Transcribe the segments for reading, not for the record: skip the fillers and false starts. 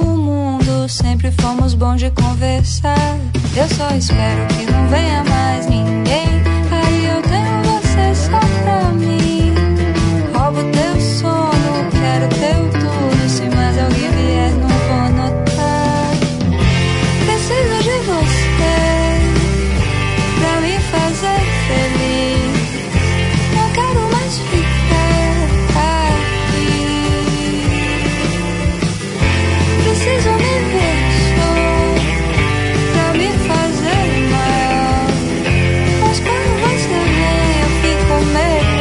mundo, sempre fomos bons de conversar. Eu só espero que não venha mais ninguém. Aí eu tenho você só pra mim. Roubo teu sono, quero teu tudo. Se mais alguém vier, não vou notar. Preciso de você pra me fazer feliz. Não quero mais ficar aqui. Preciso me ver só pra me fazer mal. Mas quando você vem eu fico melhor.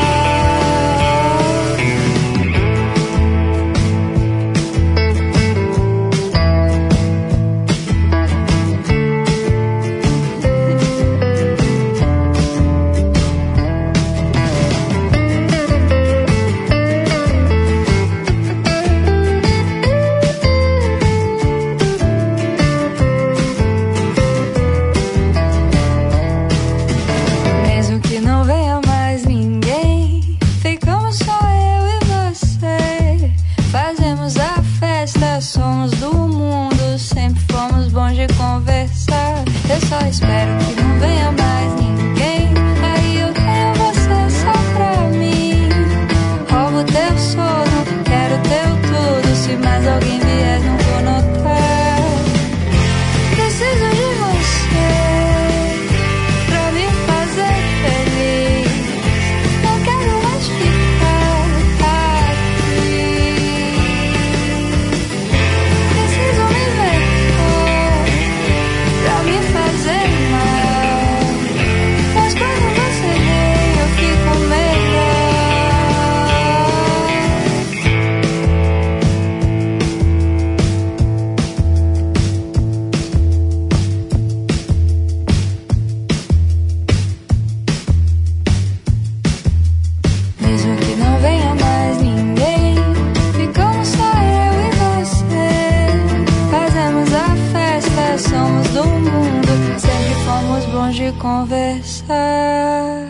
Mesmo que não venha mais ninguém, ficamos só eu e você. Fazemos a festa, somos do mundo, sempre fomos bons de conversar. Eu só espero que não venha mais ninguém. Aí eu tenho você só pra mim. Roubo teu sono, quero teu tudo. Se mais alguém vier, não vou notar. Preciso de você pra me fazer feliz. Não quero mais ficar aqui. Preciso me ver só pra me fazer mal. Mas quando você vem eu fico melhor. Mesmo que não venha mais ninguém, ficamos só eu e você. Fazemos a festa, somos do mundo, sempre fomos bons de conversar.